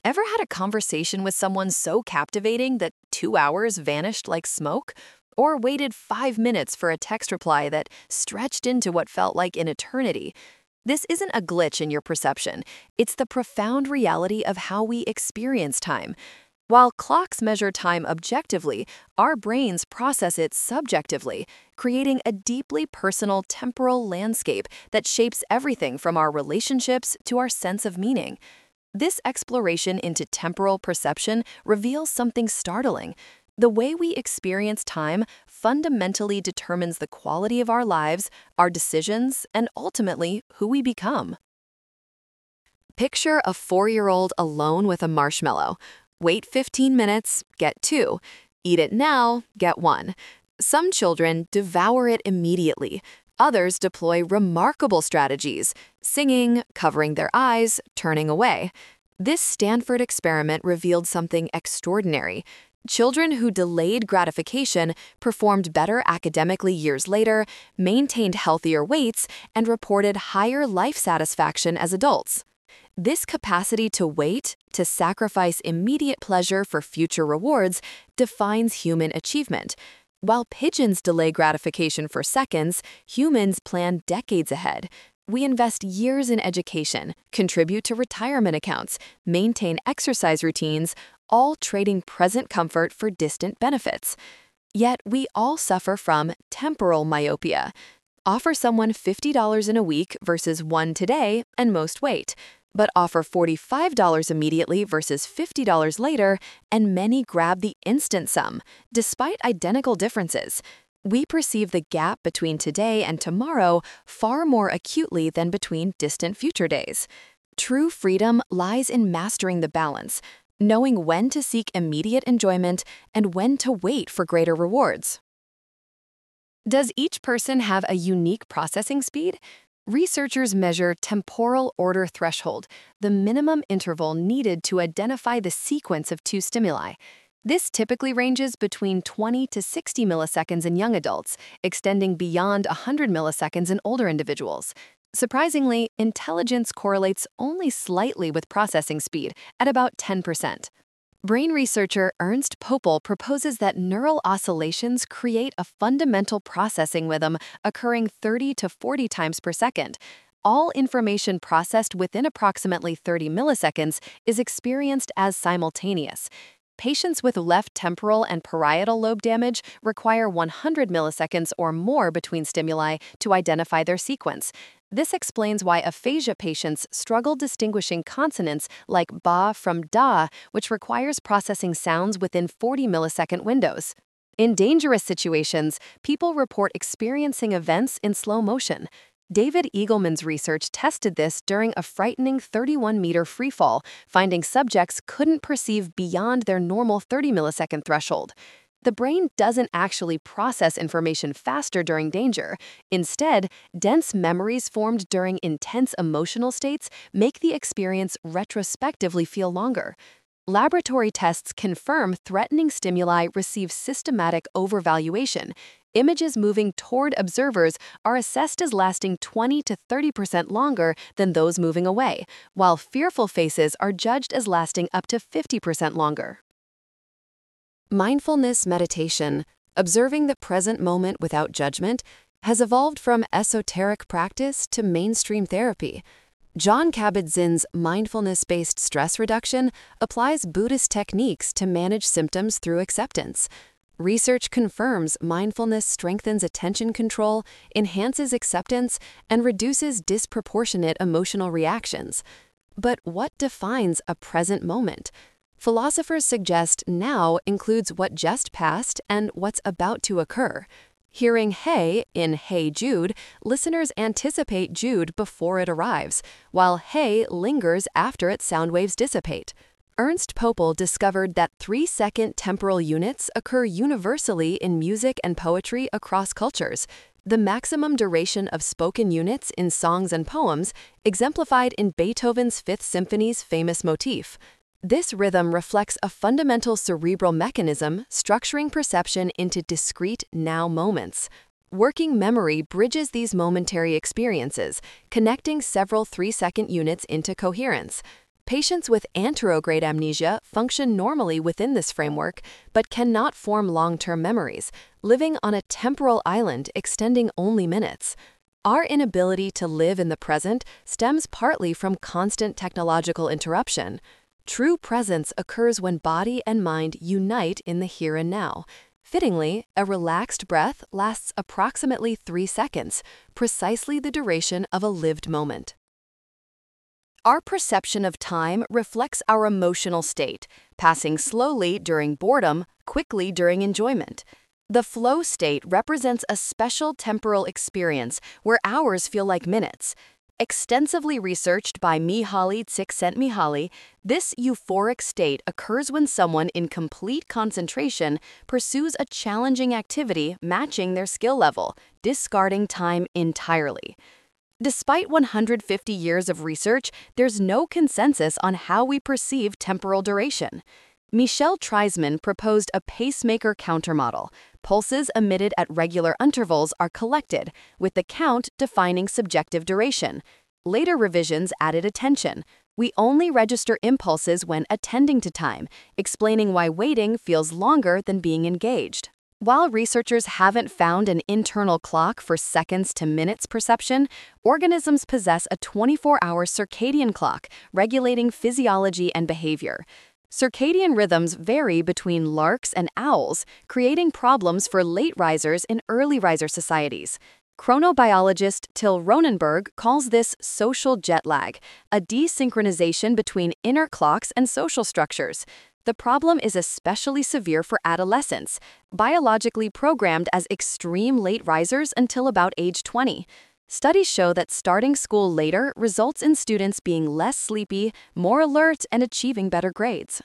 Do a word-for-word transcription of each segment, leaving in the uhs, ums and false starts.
Ever had a conversation with someone so captivating that two hours vanished like smoke? Or waited five minutes for a text reply that stretched into what felt like an eternity? This isn't a glitch in your perception. It's the profound reality of how we experience time. While clocks measure time objectively, our brains process it subjectively, creating a deeply personal temporal landscape that shapes everything from our relationships to our sense of meaning. This exploration into temporal perception reveals something startling. The way we experience time fundamentally determines the quality of our lives, our decisions, and ultimately who we become. Picture a four-year-old alone with a marshmallow. Wait fifteen minutes, get two. Eat it now, get one. Some children devour it immediately. Others deploy remarkable strategies, singing, covering their eyes, turning away. This Stanford experiment revealed something extraordinary. Children who delayed gratification performed better academically years later, maintained healthier weights, and reported higher life satisfaction as adults. This capacity to wait, to sacrifice immediate pleasure for future rewards, defines human achievement. While pigeons delay gratification for seconds, humans plan decades ahead. We invest years in education, contribute to retirement accounts, maintain exercise routines, all trading present comfort for distant benefits. Yet we all suffer from temporal myopia. Offer someone fifty dollars in a week versus one today, and most wait. But offer forty-five dollars immediately versus fifty dollars later, and many grab the instant sum, despite identical differences. We perceive the gap between today and tomorrow far more acutely than between distant future days. True freedom lies in mastering the balance, knowing when to seek immediate enjoyment and when to wait for greater rewards. Does each person have a unique processing speed? Researchers measure temporal order threshold, the minimum interval needed to identify the sequence of two stimuli. This typically ranges between twenty to sixty milliseconds in young adults, extending beyond one hundred milliseconds in older individuals. Surprisingly, intelligence correlates only slightly with processing speed, at about ten percent. Brain researcher Ernst Popel proposes that neural oscillations create a fundamental processing rhythm occurring thirty to forty times per second. All information processed within approximately thirty milliseconds is experienced as simultaneous. Patients with left temporal and parietal lobe damage require one hundred milliseconds or more between stimuli to identify their sequence. This explains why aphasia patients struggle distinguishing consonants like ba from da, which requires processing sounds within forty millisecond windows. In dangerous situations, people report experiencing events in slow motion. David Eagleman's research tested this during a frightening thirty-one meter freefall, finding subjects couldn't perceive beyond their normal thirty millisecond threshold. The brain doesn't actually process information faster during danger. Instead, dense memories formed during intense emotional states make the experience retrospectively feel longer. Laboratory tests confirm threatening stimuli receive systematic overvaluation. Images moving toward observers are assessed as lasting twenty to thirty percent longer than those moving away, while fearful faces are judged as lasting up to fifty percent longer. Mindfulness meditation, observing the present moment without judgment, has evolved from esoteric practice to mainstream therapy. Jon Kabat-Zinn's mindfulness-based stress reduction applies Buddhist techniques to manage symptoms through acceptance. Research confirms mindfulness strengthens attention control, enhances acceptance, and reduces disproportionate emotional reactions. But what defines a present moment? Philosophers suggest now includes what just passed and what's about to occur. Hearing hey in Hey Jude, listeners anticipate Jude before it arrives, while hey lingers after its sound waves dissipate. Ernst Popel discovered that three-second temporal units occur universally in music and poetry across cultures. The maximum duration of spoken units in songs and poems, exemplified in Beethoven's Fifth Symphony's famous motif. This rhythm reflects a fundamental cerebral mechanism structuring perception into discrete now moments. Working memory bridges these momentary experiences, connecting several three-second units into coherence. Patients with anterograde amnesia function normally within this framework, but cannot form long-term memories, living on a temporal island extending only minutes. Our inability to live in the present stems partly from constant technological interruption. True presence occurs when body and mind unite in the here and now. Fittingly, a relaxed breath lasts approximately three seconds, precisely the duration of a lived moment. Our perception of time reflects our emotional state, passing slowly during boredom, quickly during enjoyment. The flow state represents a special temporal experience where hours feel like minutes. Extensively researched by Mihaly Csikszentmihalyi, this euphoric state occurs when someone in complete concentration pursues a challenging activity matching their skill level, discarding time entirely. Despite one hundred fifty years of research, there's no consensus on how we perceive temporal duration. Michel Treisman proposed a pacemaker countermodel. Pulses emitted at regular intervals are collected, with the count defining subjective duration. Later revisions added attention. We only register impulses when attending to time, explaining why waiting feels longer than being engaged. While researchers haven't found an internal clock for seconds to minutes perception, organisms possess a twenty-four hour circadian clock regulating physiology and behavior. Circadian rhythms vary between larks and owls, creating problems for late risers in early riser societies. Chronobiologist Till Ronenberg calls this social jet lag, a desynchronization between inner clocks and social structures. The problem is especially severe for adolescents, biologically programmed as extreme late risers until about age twenty. Studies show that starting school later results in students being less sleepy, more alert, and achieving better grades.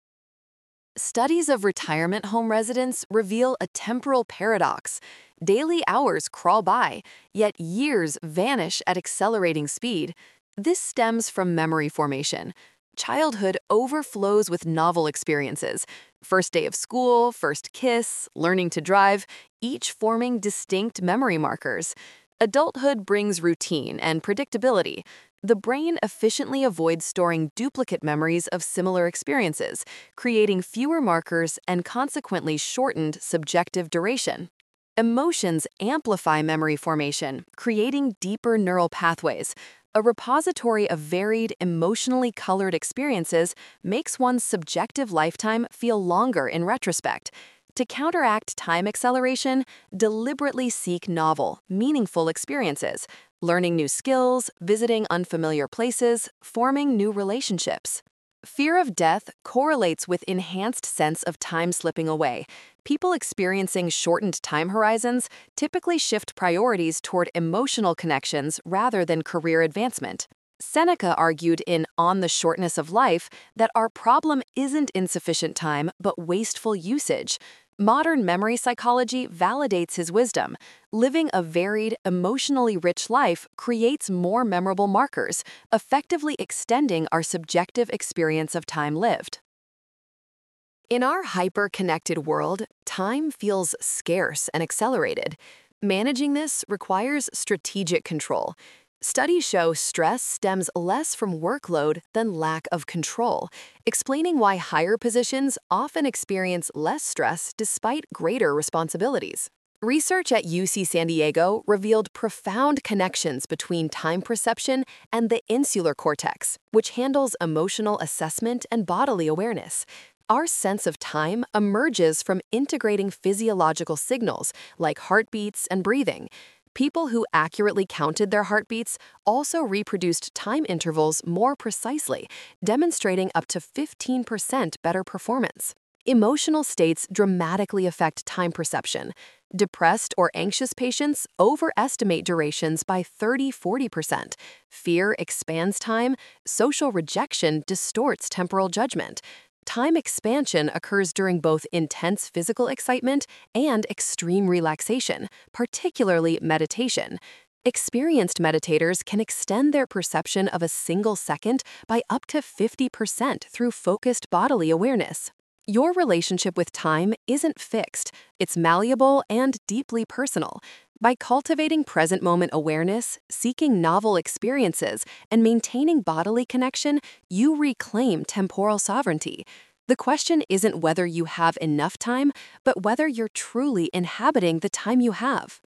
Studies of retirement home residents reveal a temporal paradox. Daily hours crawl by, yet years vanish at accelerating speed. This stems from memory formation. Childhood overflows with novel experiences. First day of school, first kiss, learning to drive, each forming distinct memory markers. Adulthood brings routine and predictability. The brain efficiently avoids storing duplicate memories of similar experiences, creating fewer markers and consequently shortened subjective duration. Emotions amplify memory formation, creating deeper neural pathways. A repository of varied, emotionally colored experiences makes one's subjective lifetime feel longer in retrospect. To counteract time acceleration, deliberately seek novel, meaningful experiences, learning new skills, visiting unfamiliar places, forming new relationships. Fear of death correlates with enhanced sense of time slipping away. People experiencing shortened time horizons typically shift priorities toward emotional connections rather than career advancement. Seneca argued in On the Shortness of Life that our problem isn't insufficient time, but wasteful usage. Modern memory psychology validates his wisdom. Living a varied, emotionally rich life creates more memorable markers, effectively extending our subjective experience of time lived. In our hyper-connected world, time feels scarce and accelerated. Managing this requires strategic control. Studies show stress stems less from workload than lack of control, explaining why higher positions often experience less stress despite greater responsibilities. Research at U C San Diego revealed profound connections between time perception and the insular cortex, which handles emotional assessment and bodily awareness. Our sense of time emerges from integrating physiological signals like heartbeats and breathing. People who accurately counted their heartbeats also reproduced time intervals more precisely, demonstrating up to fifteen percent better performance. Emotional states dramatically affect time perception. Depressed or anxious patients overestimate durations by thirty to forty percent. Fear expands time. Social rejection distorts temporal judgment. Time expansion occurs during both intense physical excitement and extreme relaxation, particularly meditation. Experienced meditators can extend their perception of a single second by up to fifty percent through focused bodily awareness. Your relationship with time isn't fixed. It's malleable and deeply personal. By cultivating present moment awareness, seeking novel experiences, and maintaining bodily connection, you reclaim temporal sovereignty. The question isn't whether you have enough time, but whether you're truly inhabiting the time you have.